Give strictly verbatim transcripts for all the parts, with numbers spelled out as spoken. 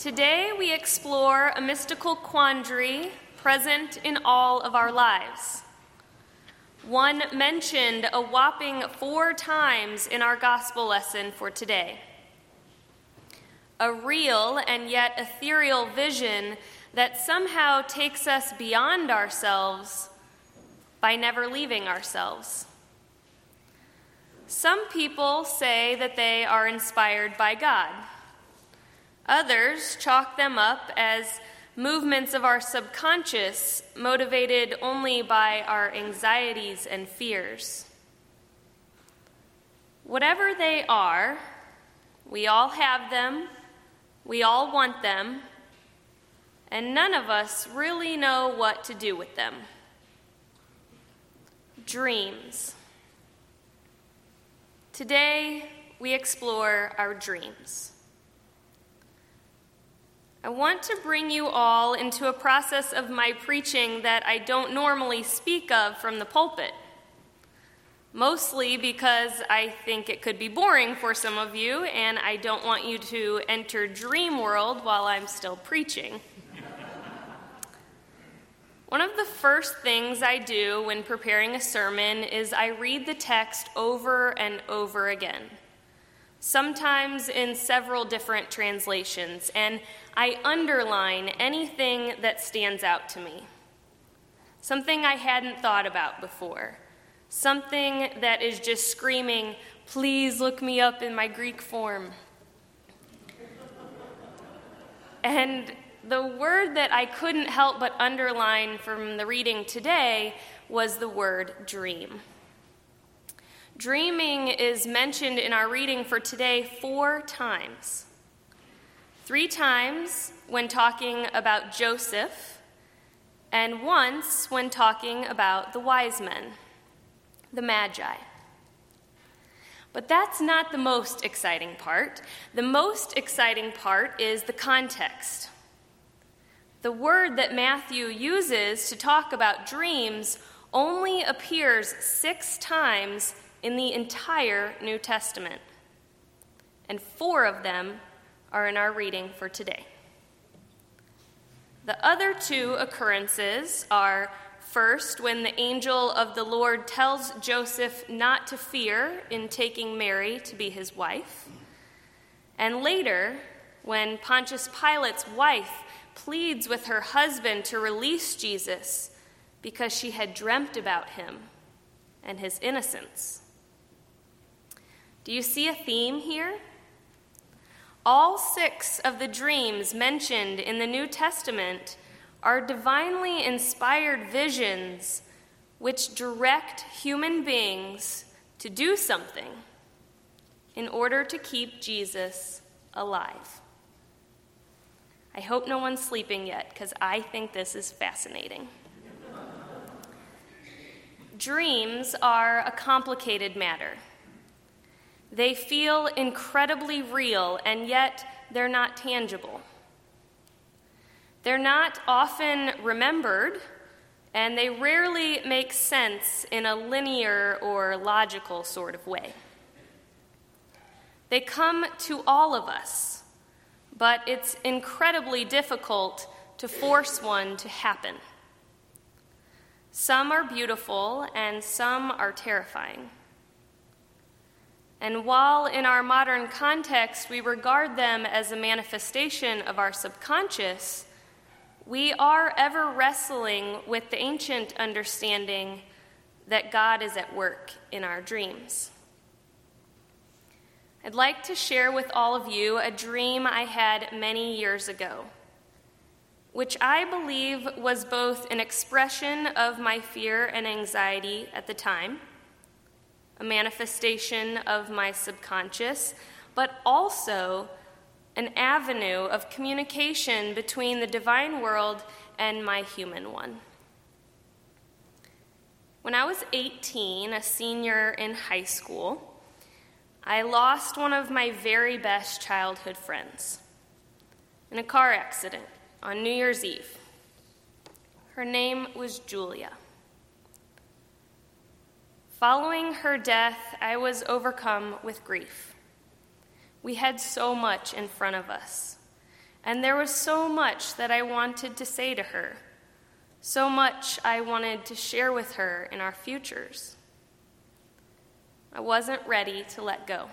Today we explore a mystical quandary present in all of our lives. One mentioned a whopping four times in our gospel lesson for today. A real and yet ethereal vision that somehow takes us beyond ourselves by never leaving ourselves. Some people say that they are inspired by God. Others chalk them up as movements of our subconscious motivated only by our anxieties and fears. Whatever they are, we all have them, we all want them, and none of us really know what to do with them. Dreams. Today, we explore our dreams. I want to bring you all into a process of my preaching that I don't normally speak of from the pulpit, mostly because I think it could be boring for some of you, and I don't want you to enter dream world while I'm still preaching. One of the first things I do when preparing a sermon is I read the text over and over again, sometimes in several different translations, and I underline anything that stands out to me, something I hadn't thought about before, something that is just screaming, "Please look me up in my Greek form." And the word that I couldn't help but underline from the reading today was the word dream. Dreaming is mentioned in our reading for today four times. Three times when talking about Joseph, and once when talking about the wise men, the Magi. But that's not the most exciting part. The most exciting part is the context. The word that Matthew uses to talk about dreams only appears six times in the entire New Testament, and four of them are in our reading for today. The other two occurrences are first when the angel of the Lord tells Joseph not to fear in taking Mary to be his wife, and later when Pontius Pilate's wife pleads with her husband to release Jesus because she had dreamt about him and his innocence. Do you see a theme here? All six of the dreams mentioned in the New Testament are divinely inspired visions which direct human beings to do something in order to keep Jesus alive. I hope no one's sleeping yet, because I think this is fascinating. Dreams are a complicated matter. They feel incredibly real, and yet they're not tangible. They're not often remembered, and they rarely make sense in a linear or logical sort of way. They come to all of us, but it's incredibly difficult to force one to happen. Some are beautiful, and some are terrifying. And while in our modern context we regard them as a manifestation of our subconscious, we are ever wrestling with the ancient understanding that God is at work in our dreams. I'd like to share with all of you a dream I had many years ago, which I believe was both an expression of my fear and anxiety at the time, a manifestation of my subconscious, but also an avenue of communication between the divine world and my human one. When I was eighteen, a senior in high school, I lost one of my very best childhood friends in a car accident on New Year's Eve. Her name was Julia. Following her death, I was overcome with grief. We had so much in front of us, And there was so much that I wanted to say to her, so much I wanted to share with her in our futures. I wasn't ready to let go.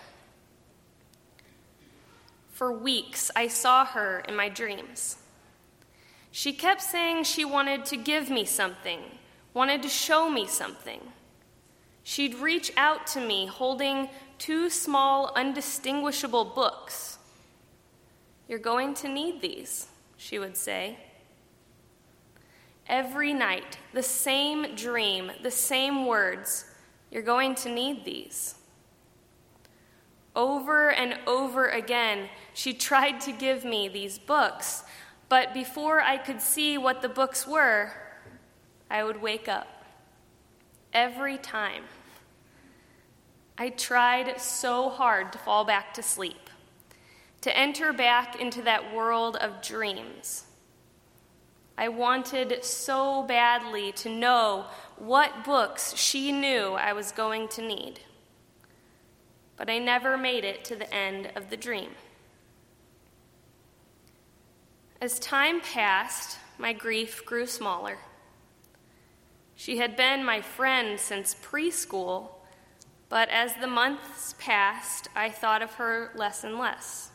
For weeks, I saw her in my dreams. She kept saying she wanted to give me something, wanted to show me something. She'd reach out to me holding two small, undistinguishable books. "You're going to need these," she would say. Every night, the same dream, the same words, "You're going to need these." Over and over again, she tried to give me these books, but before I could see what the books were, I would wake up. Every time. I tried so hard to fall back to sleep, to enter back into that world of dreams. I wanted so badly to know what books she knew I was going to need. But I never made it to the end of the dream. As time passed, my grief grew smaller. She had been my friend since preschool, but as the months passed, I thought of her less and less.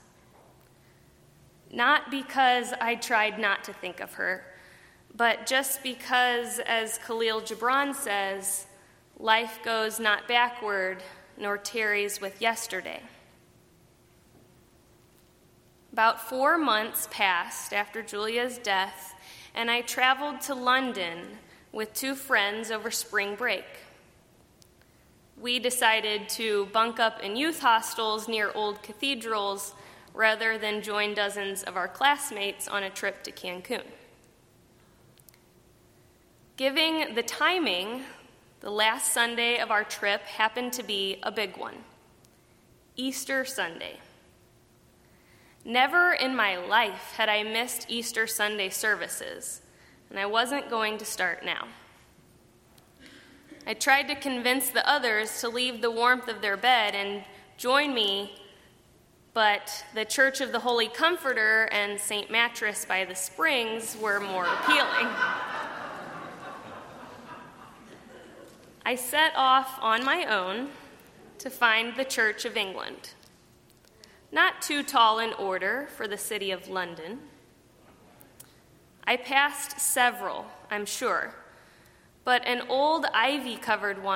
Not because I tried not to think of her, but just because, as Khalil Gibran says, life goes not backward, nor tarries with yesterday. About four months passed after Julia's death, and I traveled to London with two friends over spring break. We decided to bunk up in youth hostels near old cathedrals rather than join dozens of our classmates on a trip to Cancun. Given the timing, the last Sunday of our trip happened to be a big one, Easter Sunday. Never in my life had I missed Easter Sunday services, and I wasn't going to start now. I tried to convince the others to leave the warmth of their bed and join me, but the Church of the Holy Comforter and Saint Mattress by the Springs were more appealing. I set off on my own to find the Church of England. Not too tall in order for the city of London. I passed several, I'm sure, but an old ivy-covered one